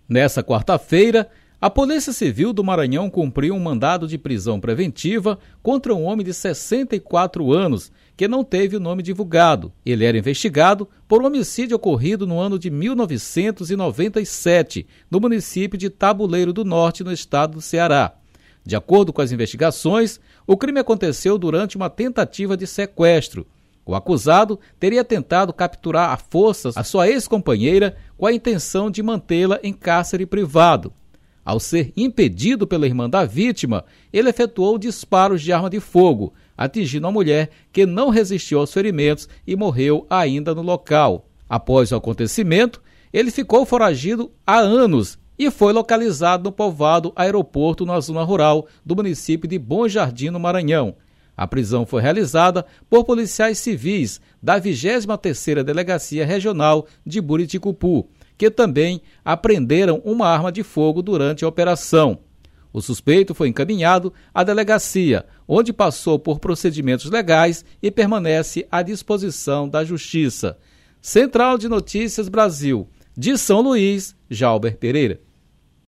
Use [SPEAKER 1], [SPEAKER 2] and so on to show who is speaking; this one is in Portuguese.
[SPEAKER 1] Nessa quarta-feira, a Polícia Civil do Maranhão cumpriu um mandado de prisão preventiva contra um homem de 64 anos, que não teve o nome divulgado. Ele era investigado por um homicídio ocorrido no ano de 1997, no município de Tabuleiro do Norte, no estado do Ceará. De acordo com as investigações, o crime aconteceu durante uma tentativa de sequestro. O acusado teria tentado capturar à força a sua ex-companheira com a intenção de mantê-la em cárcere privado. Ao ser impedido pela irmã da vítima, ele efetuou disparos de arma de fogo, atingindo a mulher, que não resistiu aos ferimentos e morreu ainda no local. Após o acontecimento, ele ficou foragido há anos e foi localizado no povoado Aeroporto, na zona rural do município de Bom Jardim, no Maranhão. A prisão foi realizada por policiais civis da 23ª Delegacia Regional de Buriticupu, que também apreenderam uma arma de fogo durante a operação. O suspeito foi encaminhado à delegacia, onde passou por procedimentos legais e permanece à disposição da Justiça. Central de Notícias Brasil, de São Luís, Jalber Pereira.